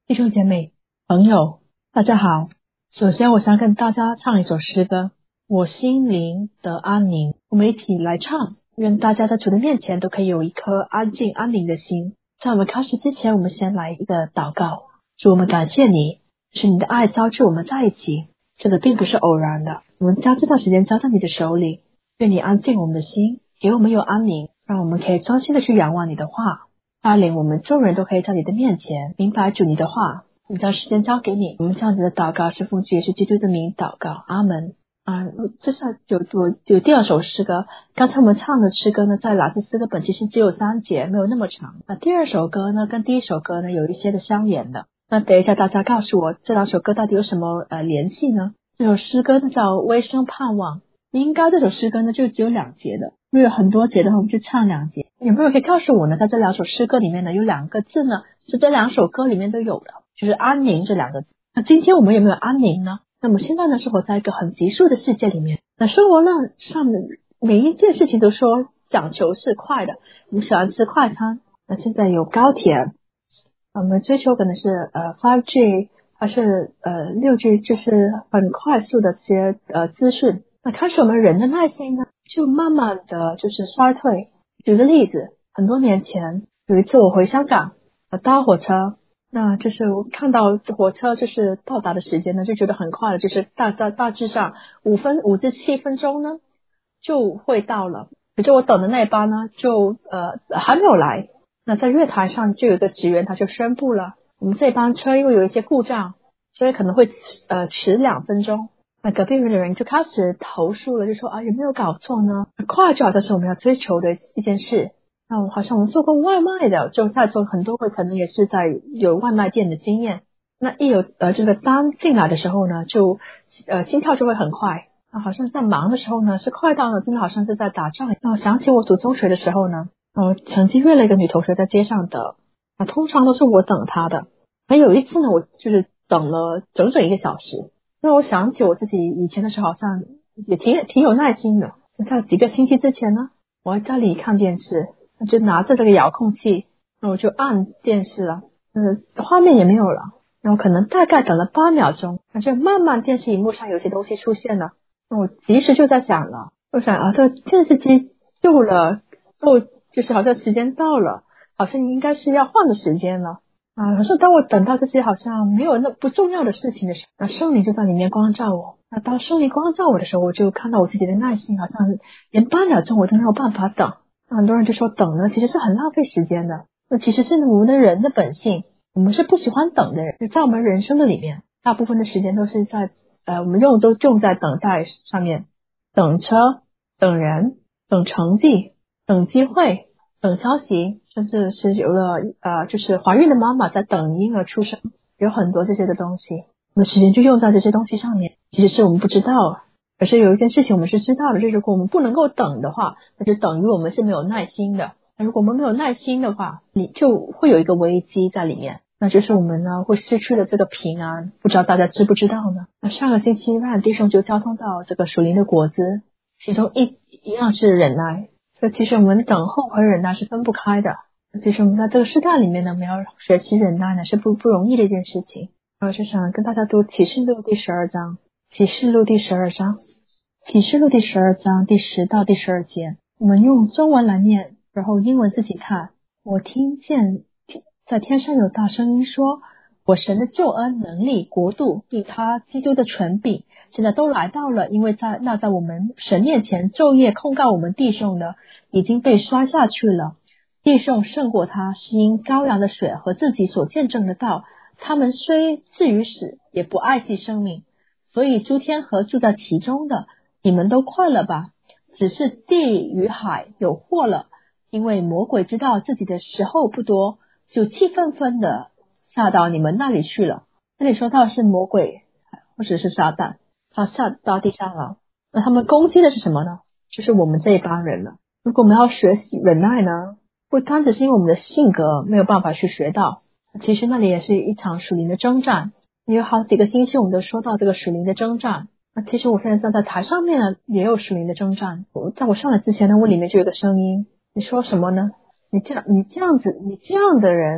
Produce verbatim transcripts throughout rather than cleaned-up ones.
弟兄姐妹、朋友，大家好。首先我想跟大家唱一首诗歌，我心灵的安宁。我们一起来唱，愿大家在主的面前都可以有一颗安静安宁的心。在我们开始之前，我们先来一个祷告。主，我们感谢你，是你的爱招致我们在一起，这个并不是偶然的。我们将这段时间交在你的手里，愿你安静我们的心，给我们有安宁，让我们可以专心的去仰望你的话，带领我们众人都可以在你的面前明白主你的话。我们将时间交给你，我们这样子的祷告是奉主耶稣基督的名祷告，阿门。啊，这是有有有第二首诗歌，刚才我们唱的诗歌呢，在朗读诗歌本其实只有三节，没有那么长。那第二首歌呢，跟第一首歌呢有一些的相连的。那等一下大家告诉我，这两首歌到底有什么呃联系呢？这首诗歌呢叫微声盼望，应该这首诗歌呢就只有两节的，如果有很多节的话，我们就唱两节。有没有可以告诉我呢？在这两首诗歌里面呢，有两个字呢是这两首歌里面都有的，就是安宁这两个字。那今天我们有没有安宁呢？那么现在呢，是活在一个很急速的世界里面，那生活上的每一件事情都说讲求是快的，我们喜欢吃快餐，那现在有高铁，我们追求可能是呃 五 G 还是呃六 G， 就是很快速的这些呃资讯。那开始我们人的耐心呢就慢慢的就是衰退。举个例子，很多年前有一次我回香港呃搭火车，那就是我看到火车就是到达的时间呢就觉得很快了，就是大大大致上五分五至七分钟呢就会到了。可是我等的那一班呢就呃还没有来，那在月台上就有一个职员他就宣布了，我们这班车因为有一些故障，所以可能会呃迟两分钟。那隔壁的人就开始投诉了，就说啊有没有搞错呢？快就好像是我们要追求的一件事。那好像我们做过外卖的，就在座很多位可能也是在有外卖店的经验。那一有呃这个单进来的时候呢，就呃心跳就会很快。那好像在忙的时候呢，是快到了真的好像是在打仗。那我想起我读中学的时候呢，我曾经约了一个女同学在街上等，那通常都是我等她的。还有一次呢，我就是等了整整一个小时。那我想起我自己以前的时候好像也挺挺有耐心的。在几个星期之前呢，我在家里看电视，就拿着这个遥控器，那我就按电视了，呃，画面也没有了，然后可能大概等了八秒钟，那就慢慢电视荧幕上有些东西出现了，那我及时就在想了，我想啊，这个电视机旧了，就就是好像时间到了，好像应该是要换的时间了。啊，可是当我等到这些好像没有那不重要的事情的时候，那圣灵就在里面光照我。那当圣灵光照我的时候，我就看到我自己的耐心好像连八秒钟我都没有办法等。那很多人就说等呢其实是很浪费时间的。那其实是我们的人的本性，我们是不喜欢等的人。在我们人生的里面，大部分的时间都是在呃我们用都用在等待上面，等车、等人、等成绩、等机会、等消息，甚至是有了呃，就是怀孕的妈妈在等婴儿出生，有很多这些的东西，我们时间就用在这些东西上面。其实是我们不知道，可是有一件事情我们是知道的，就是如果我们不能够等的话，那就等于我们是没有耐心的。那如果我们没有耐心的话，你就会有一个危机在里面，那就是我们呢会失去了这个平安。不知道大家知不知道呢？那上个星期让弟兄就交通到这个属灵的果子，其中一一样是忍耐。所以其实我们等候和忍耐是分不开的。其实我们在这个时代里面呢，我们要学习忍耐呢是不不容易的一件事情。我就想跟大家读启示录第十二章，启示录第十二章，启示录第十二章第十到第十二节，我们用中文来念，然后英文自己看。我听见在天上有大声音说，我神的救恩、能力、国度并他基督的权柄现在都来到了，因为在那在我们神面前昼夜控告我们弟兄的已经被摔下去了。弟兄胜过他，是因羔羊的血和自己所见证的道，他们虽至于死，也不爱惜生命。所以诸天和住在其中的，你们都快乐吧。只是地与海有祸了，因为魔鬼知道自己的时候不多，就气愤愤的下到你们那里去了。那里说到是魔鬼或者是撒旦，他下到地上了。那他们攻击的是什么呢？就是我们这一帮人了。如果我们要学习忍耐呢，不单只是因为我们的性格没有办法去学到，其实那里也是一场属灵的征战。有好几个星期我们都说到这个属灵的征战。那其实我现在站在台上面呢，也有属灵的征战。我在我上来之前呢，我里面就有个声音，你说什么呢？你这样你这样子你这样的人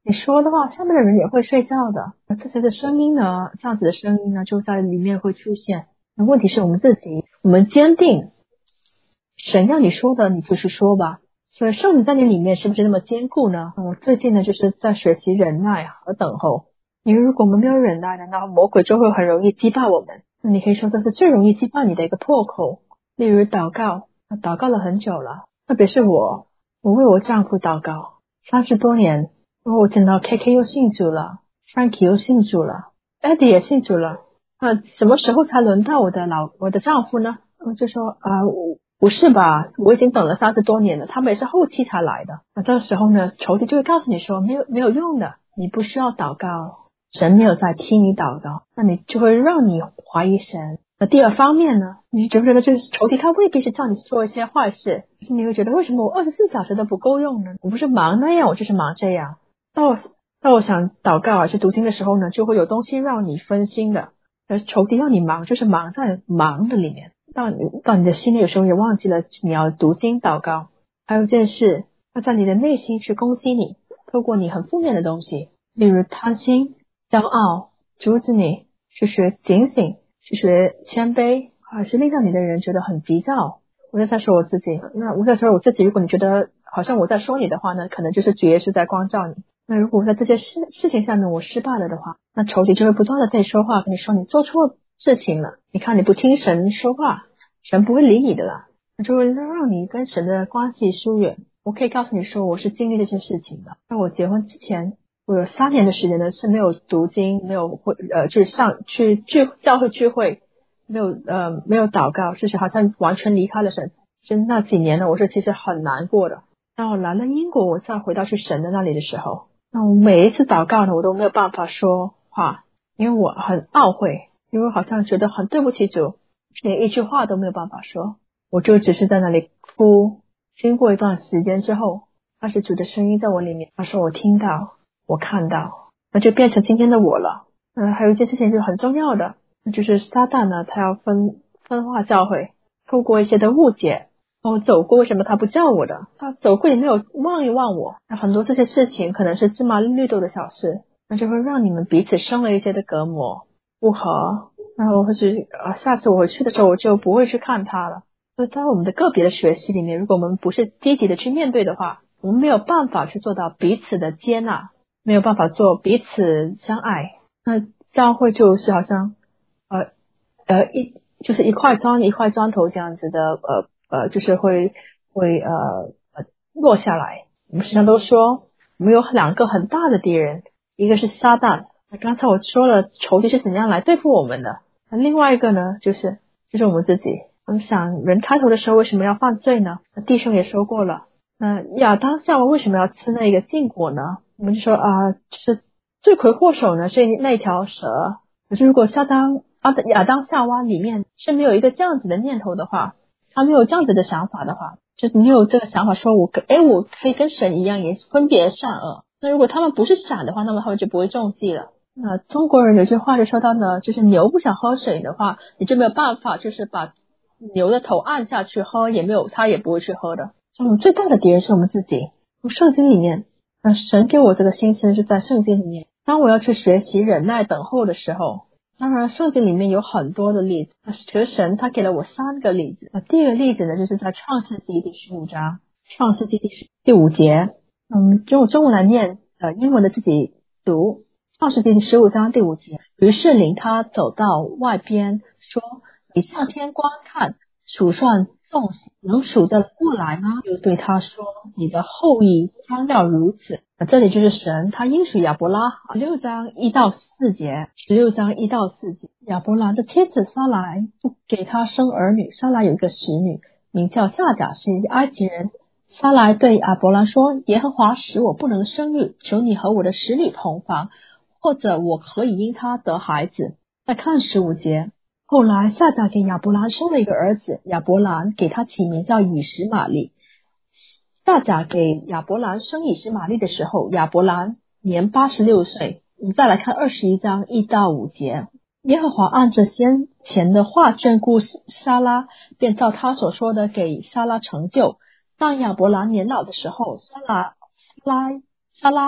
你说的话，下面的人也会睡觉的。那这些的声音呢，这样子的声音呢，就在里面会出现。那问题是我们自己，我们坚定，神让你说的，你就去说吧。所以圣灵在你里面是不是那么坚固呢？我最近呢，就是在学习忍耐和等候。因为如果我们没有忍耐呢，那魔鬼就会很容易击败我们。那你可以说这是最容易击败你的一个破口。例如祷告，祷告了很久了，特别是我，我为我丈夫祷告三十多年。然后我见到 K K 又信主了， Frankie 又信主了， Eddie 也信主了。那什么时候才轮到我的老我的丈夫呢？我就说啊、呃，不是吧，我已经等了三十多年了，他们也是后期才来的。那这个时候呢，仇敌就会告诉你说没有没有用的，你不需要祷告，神没有在听你祷告，那你就会让你怀疑神。那第二方面呢，你觉不觉得就是仇敌他未必是叫你做一些坏事，可是你会觉得为什么我二十四小时都不够用呢？我不是忙那样，我就是忙这样。到我到我想祷告还是读经的时候呢，就会有东西让你分心的。而仇敌让你忙，就是忙在忙的里面，到你到你的心里有时候也忘记了你要读经祷告。还有一件事，他在你的内心去攻击你，透过你很负面的东西，例如贪心、骄傲，阻止你去学警醒，去学谦卑，还是令到你的人觉得很急躁。我在在说我自己，那我在说我自己，如果你觉得好像我在说你的话呢，可能就是主耶稣在光照你。那如果我在这些事事情上面我失败了的话，那仇敌就会不断的跟你说话，跟你说你做错事情了，你看你不听神说话，神不会理你的啦，那就会让你跟神的关系疏远。我可以告诉你说，我是经历这些事情的。在我结婚之前，我有三年的时间呢是没有读经，没有会呃去上去聚教会聚会，没有呃没有祷告，就是好像完全离开了神。真那几年呢，我是其实很难过的。当我来了英国，我再回到去神的那里的时候，那我每一次祷告呢，我都没有办法说话，因为我很懊悔，因为我好像觉得很对不起主，连一句话都没有办法说，我就只是在那里哭。经过一段时间之后，那是主的声音在我里面，他说我听到，我看到，那就变成今天的我了。嗯，还有一件事情就是很重要的，那就是撒旦呢，他要分分化教会，透过一些的误解。我走过，为什么他不叫我的？他走过也没有望一望我。那很多这些事情可能是芝麻绿豆的小事，那就会让你们彼此生了一些的隔膜不合。然后或许啊，下次我回去的时候我就不会去看他了。所以在我们的个别的学习里面，如果我们不是积极的去面对的话，我们没有办法去做到彼此的接纳，没有办法做彼此相爱。那教会就是好像呃呃一就是一块砖一块砖头这样子的呃。呃，就是会会呃呃落下来。我们时常都说，我们有两个很大的敌人，一个是撒旦。那刚才我说了，仇敌是怎样来对付我们的。那另外一个呢，就是就是我们自己。我们想，人开头的时候为什么要犯罪呢？那弟兄也说过了。那亚当夏娃为什么要吃那个禁果呢？我们就说啊、呃，就是罪魁祸首呢是那条蛇。可是如果亚当啊亚当夏娃里面是没有一个这样子的念头的话，他没有这样子的想法的话，就是没有这个想法说我诶我可以跟神一样也分别善恶。那如果他们不是傻的话，那么他们就不会中计了。那中国人有句话就说到呢，就是牛不想喝水的话，你就没有办法就是把牛的头按下去喝，也没有他也不会去喝的。所以我们最大的敌人是我们自己。从圣经里面，那神给我这个心思就在圣经里面。当我要去学习忍耐等候的时候，当然圣经里面有很多的例子，可是神他给了我三个例子。第一个例子呢，就是在创世纪第十五章，创世纪第第五节，嗯，用中文来念，呃，英文的自己读。创世纪第十五章第五节，于是领他走到外边，说：“你向天观看，数算纵行，能数得过来吗？”又对他说：“你的后裔将要如此。”那这里就是神他应许亚伯拉十六章一到四节，十六章一到四节，亚伯兰的妻子撒来不给他生儿女，撒来有一个使女，名叫夏甲，是一个埃及人。撒来对亚伯兰说：“耶和华使我不能生育，求你和我的使女同房，或者我可以因他得孩子。”再看十五节，后来夏甲给亚伯兰生了一个儿子，亚伯兰给他起名叫以实玛利。夏甲给亚伯兰生以实玛利的时候，亚伯兰年八十六岁。我们再来看二十一章一到五节，耶和华按着先前的话眷顾撒拉，便照他所说的给撒拉成就。当亚伯兰年老的时候，撒拉撒拉撒拉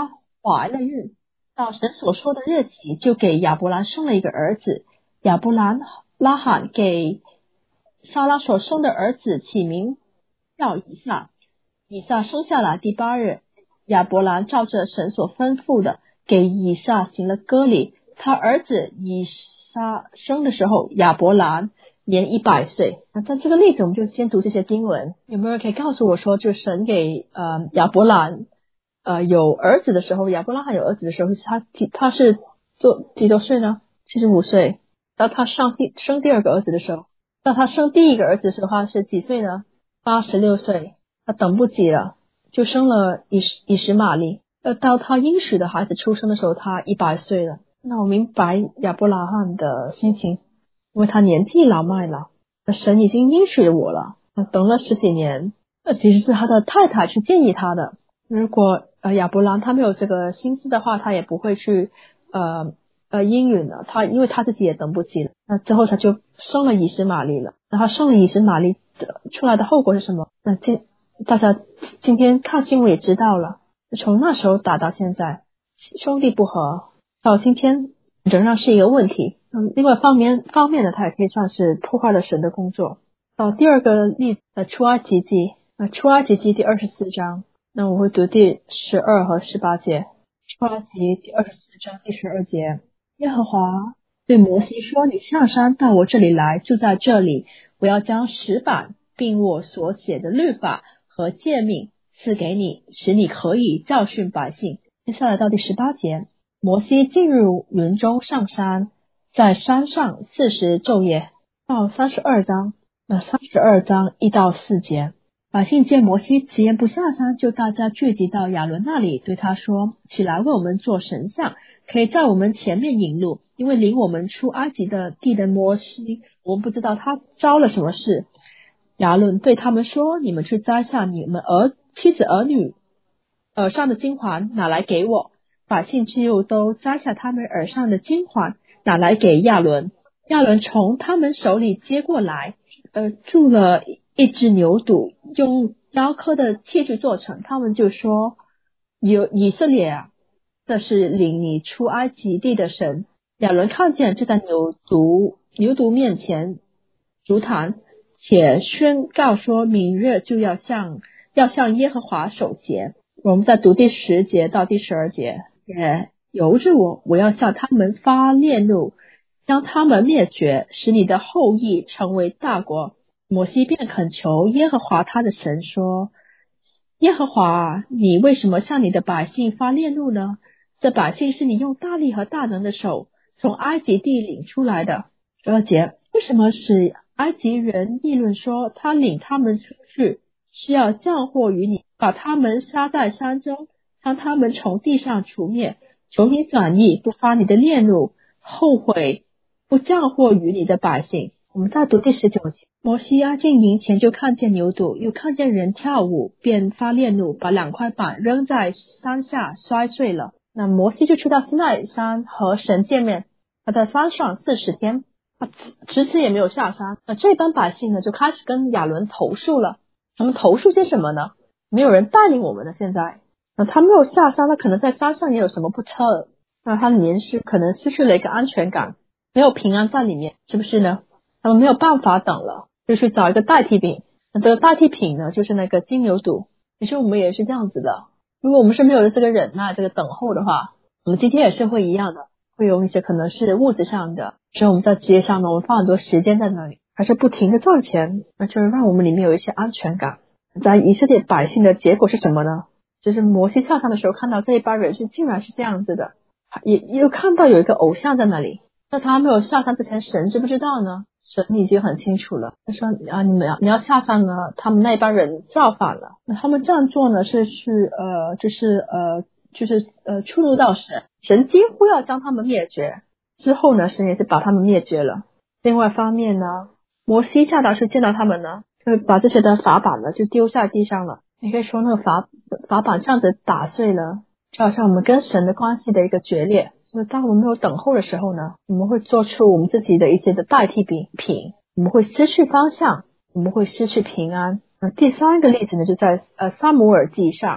怀了孕，到神所说的日期，就给亚伯兰生了一个儿子。亚伯兰拉罕给撒拉所生的儿子起名叫以撒。以撒生下来第八日，亚伯兰照着神所吩咐的，给以撒行了割礼。他儿子以撒生的时候，亚伯兰年一百岁。那在这个例子，我们就先读这些经文。有没有人可以告诉我说，就神给呃亚伯兰呃有儿子的时候，亚伯拉罕有儿子的时候，他他是做几多岁呢？七十五岁。到他上第生第二个儿子的时候，到他生第一个儿子的时候，他是几岁呢？八十六岁。他等不及了，就生了以以实玛利。呃，到他应许的孩子出生的时候，他一百岁了。那我明白亚伯拉罕的心情，因为他年纪老迈了，神已经应许我了，等了十几年。呃，其实是他的太太去建议他的。如果呃亚伯兰他没有这个心思的话，他也不会去呃呃应允了。他因为他自己也等不及了，那之后他就生了以实玛利了。然后生了以实玛利的出来的后果是什么？那今大家今天看新闻也知道了，从那时候打到现在，兄弟不和，到今天仍然是一个问题。嗯，另外方面方面呢，它也可以算是破坏了神的工作。到第二个例子，呃，出埃及记，呃，出埃及记第二十四章，那我会读第十二和十八节。出埃及第二十四章第十二节，耶和华对摩西说：“你上山到我这里来，住在这里，我要将石板并我所写的律法和诫命赐给你，使你可以教训百姓。”接下来到第十八节，摩西进入云中上山，在山上四十昼夜。到三十二章，那三十二章一到四节，百姓见摩西迟延不下山，就大家聚集到亚伦那里，对他说：“起来为我们做神像，可以在我们前面引路，因为领我们出埃及的地的摩西，我们不知道他遭了什么事。”亚伦对他们说：“你们去摘下你们儿妻子儿女耳上的金环，拿来给我。”百姓就都摘下他们耳上的金环，拿来给亚伦。亚伦从他们手里接过来，呃，铸了一只牛犊，用雕刻的器具做成。他们就说：“有以色列啊，这是领你出埃及地的神。”亚伦看见就在牛犊牛犊面前筑坛，且宣告说：“明日就要向要向耶和华守节。”我们再读第十节到第十二节，也由着我，我要向他们发烈怒，将他们灭绝，使你的后裔成为大国。摩西便恳求耶和华他的神说：“耶和华，你为什么向你的百姓发烈怒呢？这百姓是你用大力和大能的手从埃及地领出来的。”十二节，为什么使埃及人议论说他领他们出去是要降祸于你，把他们杀在山中，将他们从地上除灭？求你转意，不发你的烈怒，后悔不降祸于你的百姓。我们再读第十九节，摩西押进营前，就看见牛犊，又看见人跳舞，便发烈怒，把两块板扔在山下，摔碎了。那摩西就去到西奈山和神见面，他在山上四十天，他迟迟也没有下山。那这班百姓呢，就开始跟亚伦投诉了。他们投诉些什么呢？没有人带领我们的，现在那他没有下山，他可能在山上也有什么不测，那他里面是可能失去了一个安全感，没有平安在里面，是不是呢？他们没有办法等了，就去找一个代替品。那这个代替品呢，就是那个金牛犊。其实我们也是这样子的，如果我们是没有了这个忍耐，这个等候的话，我们今天也是会一样的，会有一些可能是物质上的，所以我们在职业上呢，我们花很多时间在那里，还是不停的赚钱，那就是让我们里面有一些安全感。在以色列百姓的结果是什么呢？就是摩西下山的时候看到这一帮人是竟然是这样子的，也又看到有一个偶像在那里。那他没有下山之前，神知不知道呢？神已经很清楚了。他说啊，你们要你要下山呢，他们那一帮人造反了。那他们这样做呢，是去呃，就是呃，就是呃，触怒到神，神几乎要将他们灭绝。之后呢，神也是把他们灭绝了。另外方面呢，摩西下到去见到他们呢，就把这些的法板呢就丢在地上了。你可以说那个法法板这样子打碎了，就好像我们跟神的关系的一个决裂。所以当我们没有等候的时候呢，我们会做出我们自己的一些的代替品，我们会失去方向，我们会失去平安。那第三个例子呢，就在呃撒母耳记上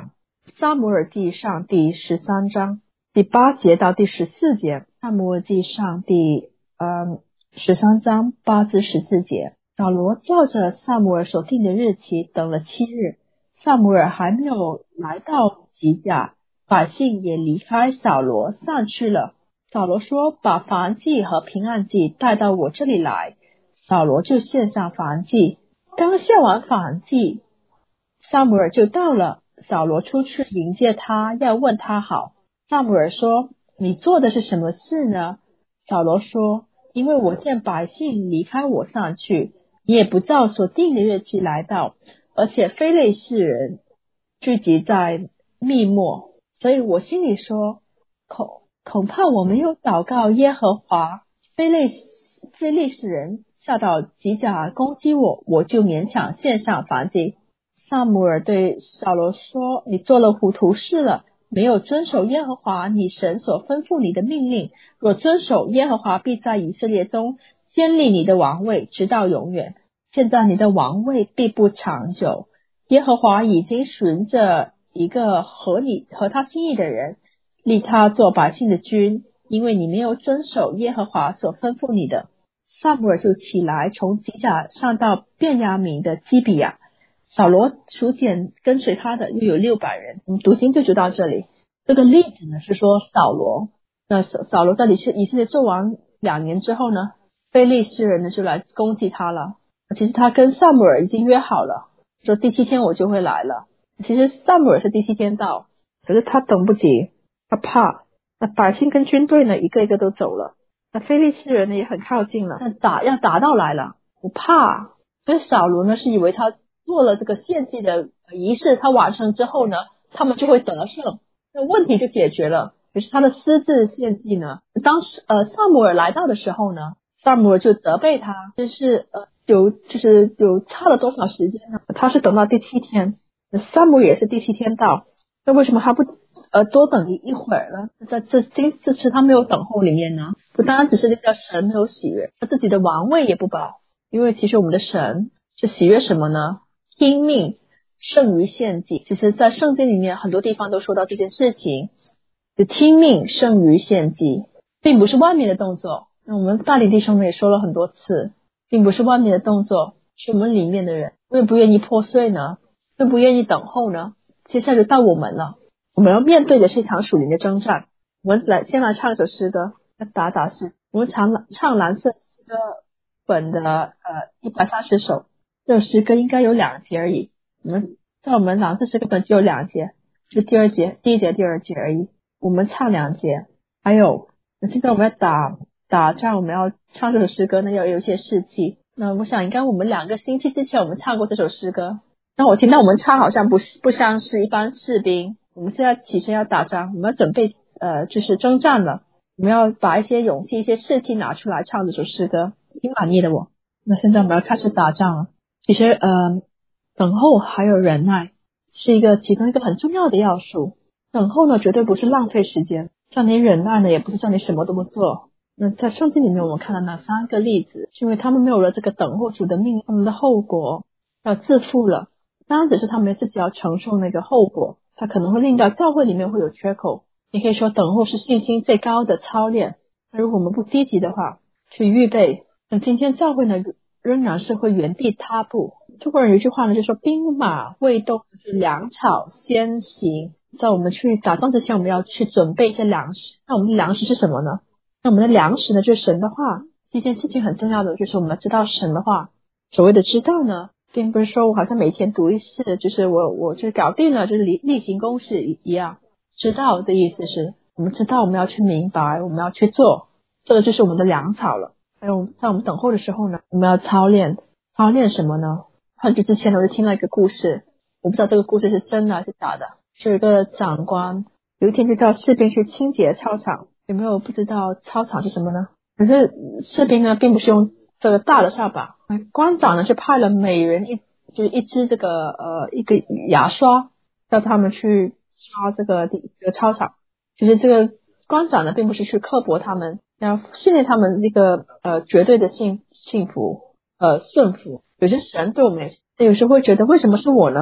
撒母耳记上第十三章第八节到第十四节，撒母耳记上第呃十三章八至十四节。扫罗照着撒母耳所定的日期等了七日，撒母耳还没有来到吉甲，百姓也离开扫罗散去了。扫罗说：把燔祭和平安祭带到我这里来。扫罗就献上燔祭，刚献完燔祭，撒母耳就到了。扫罗出去迎接他，要问他好。撒母耳说：你做的是什么事呢？扫罗说：因为我见百姓离开我上去，你也不照所定的日期来到，而且非利士人聚集在密末，所以我心里说，恐恐怕我没有祷告耶和华，非利非利士人下到吉甲攻击我，我就勉强献上燔祭。撒母耳对扫罗说：你做了糊涂事了，没有遵守耶和华你神所吩咐你的命令。若遵守，耶和华必在以色列中坚立你的王位，直到永远。现在你的王位必不长久，耶和华已经寻着一个合你合他心意的人，立他做百姓的君，因为你没有遵守耶和华所吩咐你的。撒母耳就起来，从吉甲上到便雅悯的基比亚。扫罗数点跟随他的又有六百人。我们读经就读到这里。这个例子呢是说扫罗，那扫扫罗在以色以色列做完两年之后呢，非利士人呢就来攻击他了。其实他跟撒母耳已经约好了，说第七天我就会来了。其实撒母耳是第七天到，可是他等不及，他怕。那百姓跟军队呢一个一个都走了，那非利士人呢也很靠近了，那打要打到来了，我怕。所以扫罗呢是以为他做了这个献祭的仪式，他完成之后呢，他们就会得胜，那问题就解决了。就是他的私自献祭呢，当时呃撒母耳来到的时候呢，撒母耳就责备他，就是呃有就是有差了多少时间呢？他是等到第七天，撒母耳也是第七天到，那为什么他不呃多等一一会儿呢？在这这这次他没有等候里面呢，不单单只是那个神没有喜悦，他自己的王位也不保。因为其实我们的神是喜悦什么呢？听命胜于献祭。其实在圣经里面很多地方都说到这件事情，就听命胜于献祭，并不是外面的动作。那我们大理弟兄们也说了很多次，并不是外面的动作，是我们里面的人愿不愿意破碎呢？愿不愿意等候呢？接下来就到我们了，我们要面对的是一场属灵的征战。我们来先来唱一首诗歌，打打是我们唱唱蓝色诗歌本的呃一百三十首，这首诗歌应该有两节而已。我们在我们蓝色诗歌本只有两节，就第二节、第一节、第二节而已。我们唱两节，还有现在我们要打打仗，我们要唱这首诗歌呢，要有一些士气。那我想应该我们两个星期之前我们唱过这首诗歌，那我听到我们唱好像不是不像是一般士兵。我们现在起身要打仗，我们要准备呃就是征战了，我们要把一些勇气、一些士气拿出来唱这首诗歌。挺满意的我。那现在我们要开始打仗了。其实呃，等候还有忍耐是一个其中一个很重要的要素。等候呢绝对不是浪费时间，叫你忍耐呢也不是叫你什么都不做。那在圣经里面我们看到那三个例子，是因为他们没有了这个等候主的命，他们的后果要自负了。当然只是他们自己要承受那个后果，它可能会令到教会里面会有缺口。你可以说等候是信心最高的操练，那如果我们不积极的话去预备，那今天教会呢仍然是会原地踏步。中国人有一句话呢，就说兵马未动，就是粮草先行。在我们去打仗之前，我们要去准备一些粮食。那我们的粮食是什么呢？那我们的粮食呢就是神的话。这件事情很重要的就是我们要知道神的话。所谓的知道呢，并不是说我好像每天读一次，就是我我就搞定了，就是例例行公事一样。知道的意思是我们知道我们要去明白，我们要去做，这个就是我们的粮草了。还有在我们等候的时候呢，我们要操练。操练什么呢？很久之前我就听了一个故事，我不知道这个故事是真的还是假的。是一个长官有一天就叫士兵去清洁操场。有没有不知道操场是什么呢？可是士兵呢并不是用这个大的扫把，官长呢就派了每人一就是一支这个呃一个牙刷，叫他们去刷这个这个操场。其实这个官长呢并不是去刻薄他们，要训练他们这个呃绝对的幸幸福呃顺服。有些神对我们也有时候会觉得为什么是我呢？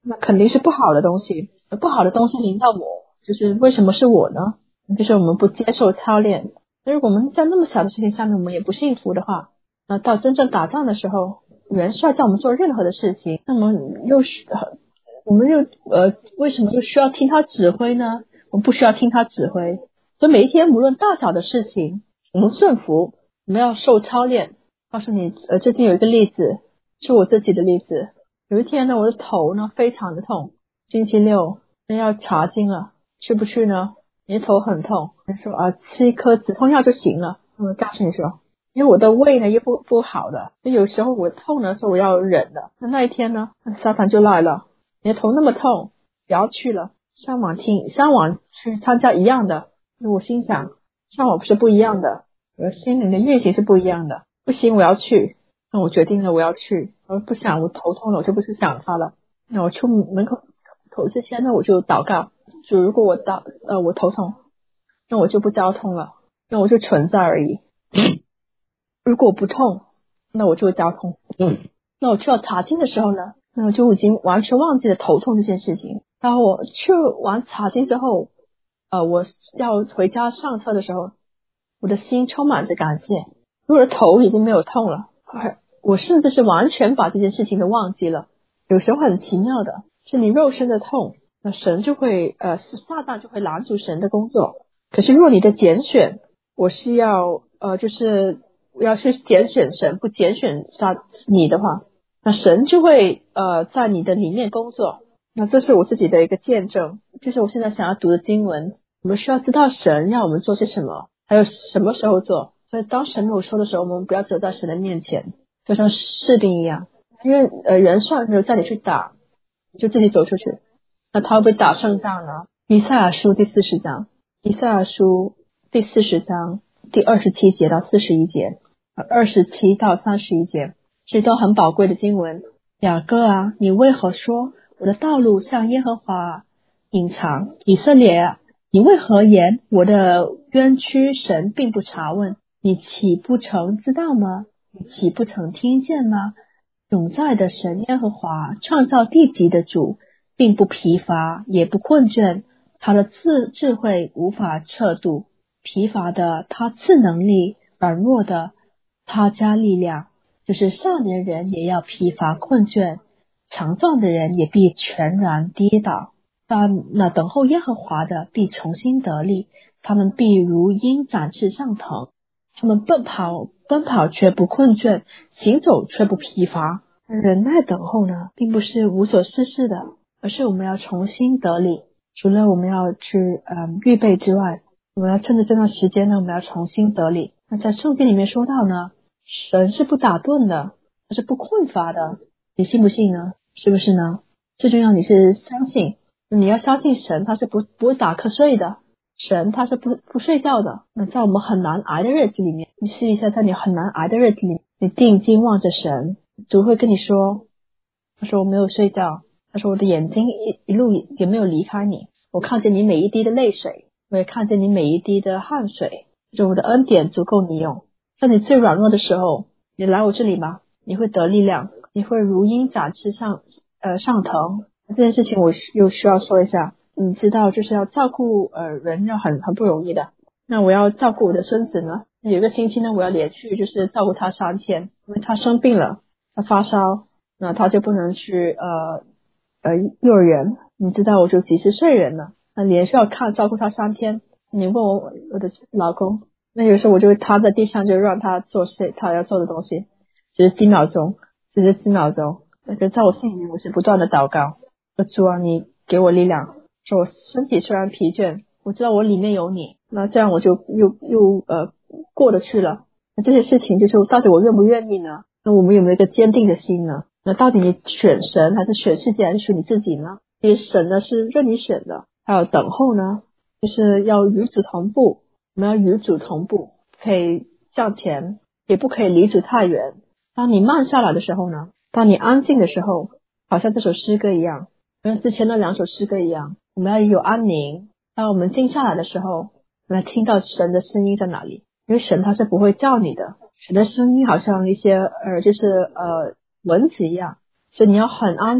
那肯定是不好的东西，不好的东西临到我，就是为什么是我呢？就是我们不接受操练。那如果我们在那么小的事情上面我们也不幸福的话，那到真正打仗的时候，元帅叫我们做任何的事情，那么又是我们又呃为什么又需要听他指挥呢？我们不需要听他指挥，所以每一天无论大小的事情，我们顺服，我们要受操练。告诉你，呃，最近有一个例子，是我自己的例子。有一天呢，我的头呢非常的痛，星期六那要查经了，去不去呢？你的头很痛，你说啊，吃一颗止痛药就行了。我告诉你说，因为我的胃呢又不不好的，所以有时候我痛的时候我要忍的。那那一天呢，撒旦就来了，你的头那么痛，不要去了，上网听，上网去参加一样的。我心想，上网不是不一样的，我的心灵的运行是不一样的。不行，我要去。那我决定了，我要去。我不想，我头痛了，我就不去想它了。那我出门口口之前呢，我就祷告，就如果我祷呃我头痛，那我就不交通了，那我就存在而已。如果我不痛，那我就会交通。嗯，那我去到查经的时候呢，那我就已经完全忘记了头痛这件事情。然后我去完查经之后，呃，我要回家上车的时候，我的心充满着感谢。我的头已经没有痛了，我甚至是完全把这件事情都忘记了。有时候很奇妙的是，你肉身的痛，那神就会呃，撒旦就会拦住神的工作。可是如果你的拣选，我是要呃，就是要去拣选神，不拣选撒你的话，那神就会呃在你的里面工作。那这是我自己的一个见证，就是我现在想要读的经文。我们需要知道神要我们做些什么，还有什么时候做。所以当神没有说的时候，我们不要走在神的面前，就像士兵一样，因为呃元帅没有叫你去打，你就自己走出去，那他会不会打胜仗呢？以赛亚书第四十章，以赛亚书第四十章第二十七节到四十一节，二十七到三十一节，这都很宝贵的经文。雅各啊，你为何说我的道路向耶和华隐藏？以色列啊，你为何言我的冤屈神并不查问？你岂不曾知道吗？你岂不曾听见吗？永在的神耶和华，创造地极的主，并不疲乏也不困倦，他的智智慧无法测度。疲乏的他赐能力，软弱的他加力量。就是少年人也要疲乏困倦，强壮的人也必全然跌倒。但那等候耶和华的必重新得力，他们必如鹰展翅上腾，他们奔跑奔跑却不困倦，行走却不疲乏。忍耐等候呢，并不是无所事事的，而是我们要重新得力。除了我们要去嗯预备之外，我们要趁着这段时间呢，我们要重新得力。那在圣经里面说到呢，神是不打盹的，他是不困乏的。你信不信呢？是不是呢？最重要你是相信，你要相信神，他是不不会打瞌睡的。神他是不不睡觉的。那在我们很难挨的日子里面，你试一下，在你很难挨的日子里，你定睛望着神，主会跟你说，他说我没有睡觉，他说我的眼睛一一路也没有离开你，我看见你每一滴的泪水，我也看见你每一滴的汗水，就我的恩典足够你用。在你最软弱的时候，你来我这里吧，你会得力量，你会如鹰展翅上呃上腾。这件事情我又需要说一下，你知道就是要照顾呃人要很很不容易的。那我要照顾我的孙子呢，有一个星期呢，我要连续就是照顾他三天，因为他生病了，他发烧，那他就不能去呃呃幼儿园。你知道我就几十岁人了，那连续要看照顾他三天。你问我我的老公，那有时候我就会趴在地上，就让他做事他要做的东西，只是几秒钟，只是几秒钟。那个在我心里面，我是不断的祷告，说主啊，你给我力量，说我身体虽然疲倦，我知道我里面有你，那这样我就又又呃过得去了。那这些事情就是到底我愿不愿意呢？那我们有没有一个坚定的心呢？那到底你选神还是选世界还是选你自己呢？因为神呢是任你选的。还有等候呢，就是要与主同步，我们要与主同步，可以向前，也不可以离主太远。当你慢下来的时候呢，当你安静的时候，好像这首诗歌一样，跟之前那两首诗歌一样，我们要有安宁。当我们静下来的时候，我们来听到神的声音在哪里，因为神他是不会叫你的，神的声音好像一些呃就是呃蚊子一样，所以你要很安静，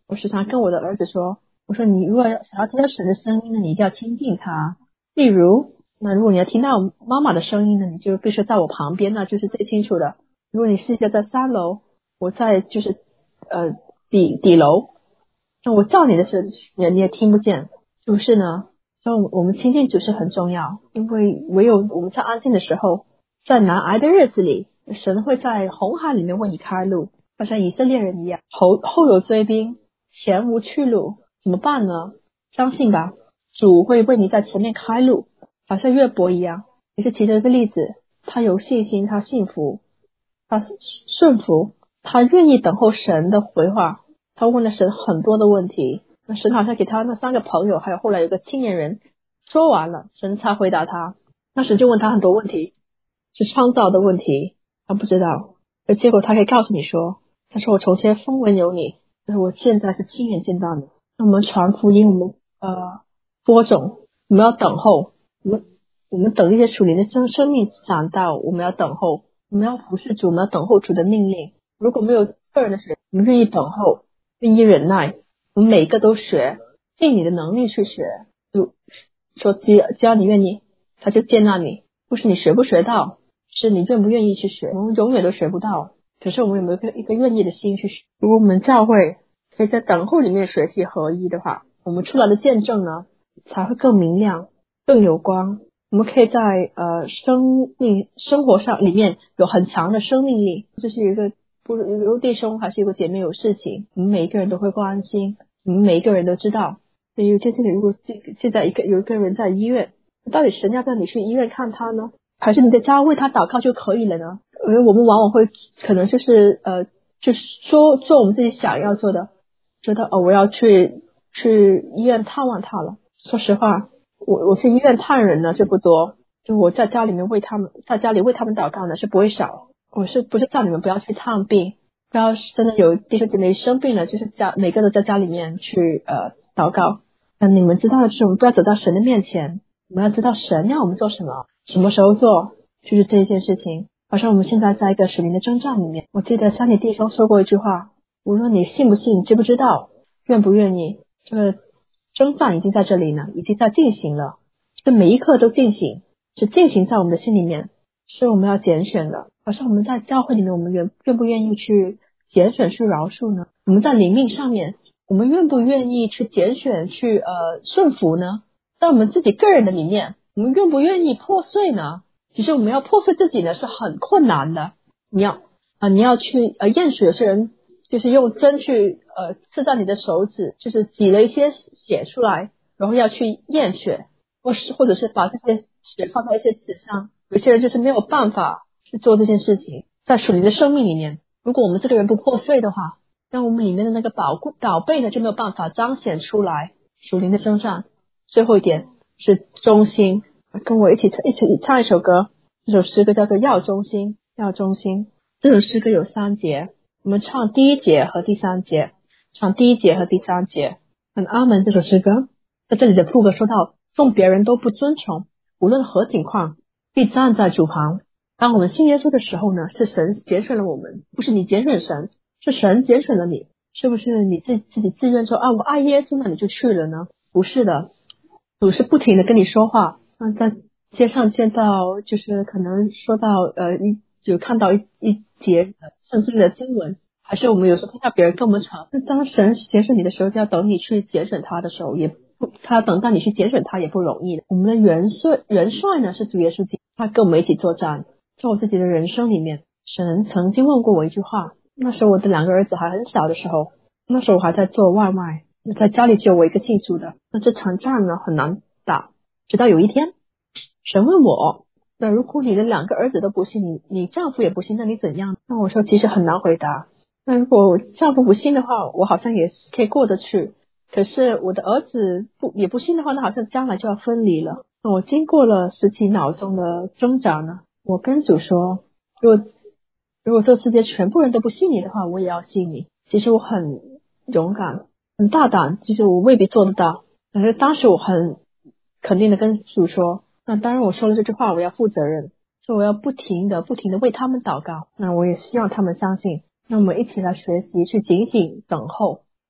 我时常跟我的儿子说，我说你如果想要听到神的声音呢，你一定要亲近他。例如，那如果你要听到妈妈的声音呢，你就必须在我旁边，那就是最清楚的。如果你是在三楼，我在就是呃底底楼，那我叫你的时候，你你也听不见。不是呢，所以我们亲近主是很重要，因为唯有我们在安静的时候，在难挨的日子里，神会在红海里面为你开路，好像以色列人一样，后后有追兵，前无去路，怎么办呢？相信吧，主会为你在前面开路，好像约伯一样，也是其中一个例子。他有信心，他信服，他顺服，他愿意等候神的回话。他问了神很多的问题，那神好像给他那三个朋友，还有后来有个青年人说完了，神才回答他。那神就问他很多问题，是创造的问题，他不知道，而结果他可以告诉你说，他说我从前风闻有你，但是我现在是亲眼见到你。那我们传福音，我们呃播种，我们要等候，我们我们等一些属灵的生生命长大，我们要等候，我们要服侍主，我们要等候主的命令。如果没有个人的学，我们愿意等候，愿意忍耐，我们每一个都学，尽你的能力去学。主说只要只要你愿意，他就接纳你，不是你学不学到，是你愿不愿意去学。我们永远都学不到，可是我们有没有一个一个愿意的心去学？如果我们教会可以在等候里面学习合一的话，我们出来的见证呢才会更明亮，更有光。我们可以在呃生命生活上里面有很强的生命力。这是一个不是有弟兄还是有个姐妹有事情，我们每一个人都会关心，我们每一个人都知道。所以就是如果现在一个有一个人在医院，到底神要不要你去医院看他呢？还是你在家为他祷告就可以了呢？因为我们往往会可能就是呃就是说做我们自己想要做的，觉得哦我要去去医院探望他了。说实话，我我去医院探人呢就不多，就我在家里面为他们在家里为他们祷告呢是不会少。我是不是叫你们不要去探病，不要真的有弟兄姐妹生病了，就是家每个都在家里面去呃祷告。那你们知道的就是我们不要走到神的面前，我们要知道神要我们做什么，什么时候做，就是这一件事情。好像我们现在在一个属灵的征战里面，我记得山里弟兄说过一句话，无论你信不信，知不知道，愿不愿意，这个征战已经在这里呢，已经在进行了，这每一刻都进行，是进行在我们的心里面，是我们要拣选的。好像我们在教会里面，我们愿愿不愿意去拣选去饶恕呢？我们在灵命上面，我们愿不愿意去拣选去呃顺服呢？在我们自己个人的里面，我们愿不愿意破碎呢？其实我们要破碎自己呢是很困难的。你要啊、呃，你要去呃验血，有些人就是用针去呃刺在你的手指，就是挤了一些血出来，然后要去验血，或是或者是把这些血放在一些纸上。有些人就是没有办法去做这件事情。在属灵的生命里面，如果我们这个人不破碎的话，那我们里面的那个宝贵宝贝呢就没有办法彰显出来。属灵的生长，最后一点是忠心。跟我一起一起唱一首歌，这首诗歌叫做要忠心要忠心。这首诗歌有三节，我们唱第一节和第三节，唱第一节和第三节。很阿门。这首诗歌在这里的副歌说到，纵别人都不遵从，无论何情况，必站在主旁。当我们信耶稣的时候呢，是神拣选了我们，不是你拣选神，是神拣选了你。是不是你自自己自愿说啊我爱耶稣，那你就去了呢？不是的，主是不停的跟你说话。那在街上见到，就是可能说到呃一有看到一一节圣经的经文，还是我们有时候听到别人跟我们传，那当神拣选你的时候，就要等你去拣选他的时候，也不他等到你去拣选他也不容易的。我们的元帅元帅呢是主耶稣基督，他跟我们一起作战。在我自己的人生里面，神曾经问过我一句话，那时候我的两个儿子还很小的时候，那时候我还在做外卖，在家里只有我一个寄宿的，那这场仗呢很难打。直到有一天，神问我，那如果你的两个儿子都不信，你你丈夫也不信，那你怎样？那我说其实很难回答。那如果我丈夫不信的话，我好像也可以过得去，可是我的儿子不也不信的话，那好像将来就要分离了。那我经过了实体脑中的挣扎呢，我跟主说，如果如果这个世界全部人都不信你的话，我也要信你。其实我很勇敢很大胆，其实我未必做得到，可是当时我很肯定的跟主说，那当然我说了这句话我要负责任，所以我要不停的不停的为他们祷告。那我也希望他们相信，那我们一起来学习去警醒等候，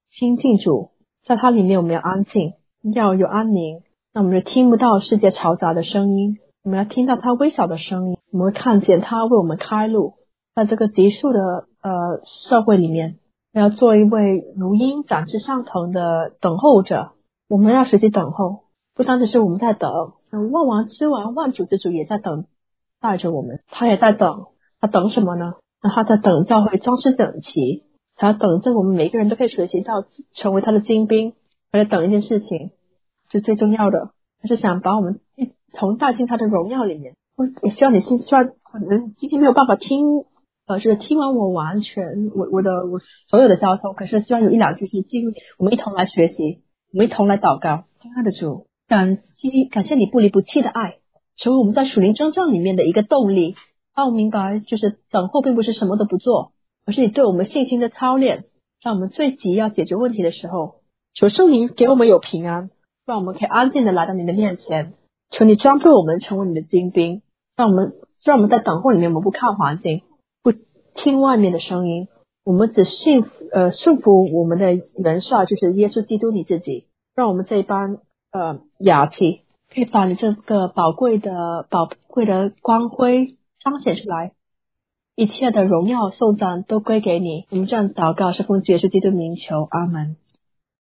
亲近主，在它里面我们要安静，要有安宁，那我们就听不到世界嘈杂的声音，我们要听到他微小的声音，我们会看见他为我们开路。在这个急速的呃社会里面，要做一位如鹰展翅上腾的等候者。我们要学习等候，不单只是我们在等，万王之王万主之主也在等待着我们，他也在等。他等什么呢？那他在等教会装饰整齐，他等着我们每个人都可以学习到成为他的精兵。而且等一件事情是最重要的，他是想把我们一同带进他的荣耀里面。我也希望你是虽然可能今天没有办法听呃，就是听完我完全我我的我所有的交通，可是希望有一两句是进我们一同来学习，我们一同来祷告。亲爱的主，感激感谢你不离不弃的爱，成为我们在属灵征战里面的一个动力。让我明白，就是等候并不是什么都不做，而是你对我们信心的操练，让我们最急要解决问题的时候，求圣灵给我们有平安，让我们可以安静的来到你的面前。求你装备我们成为你的精兵，让我们让我们在等候里面，我们不看环境，不听外面的声音，我们只信呃顺服我们的元帅，就是耶稣基督你自己。让我们这一班呃雅器可以把你这个宝贵的宝贵的光辉彰显出来，一切的荣耀颂赞都归给你。我们这样祷告是奉主耶稣基督名求，阿门。